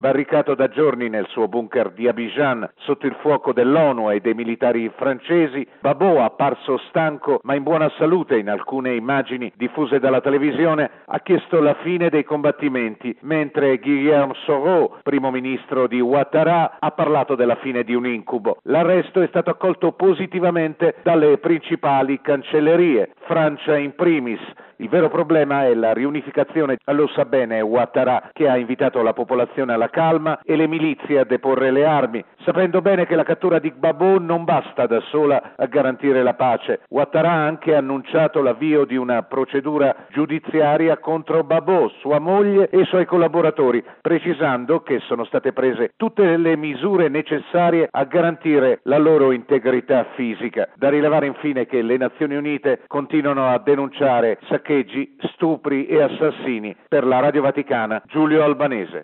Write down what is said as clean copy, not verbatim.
barricato da giorni nel suo bunker di Abidjan sotto il fuoco dell'ONU e dei militari francesi, Gbagbo, apparso stanco ma in buona salute in alcune immagini diffuse dalla televisione, ha chiesto la fine dei combattimenti, mentre Guillaume Soro, primo ministro di Ouattara, ha parlato della fine di un incubo. L'arresto è stato accolto positivamente dalle principali cancellerie, Francia in primis. Il vero problema è la riunificazione, lo sa bene Ouattara, che ha invitato la popolazione alla calma e le milizie a deporre le armi, sapendo bene che la cattura di Gbagbo non basta da sola a garantire la pace. Ouattara ha anche annunciato l'avvio di una procedura giudiziaria contro Gbagbo, sua moglie e i suoi collaboratori, precisando che sono state prese tutte le misure necessarie a garantire la loro integrità fisica. Da rilevare infine che le Nazioni Unite continuano a denunciare saccheggi, stupri e assassini. Per la Radio Vaticana, Giulio Albanese.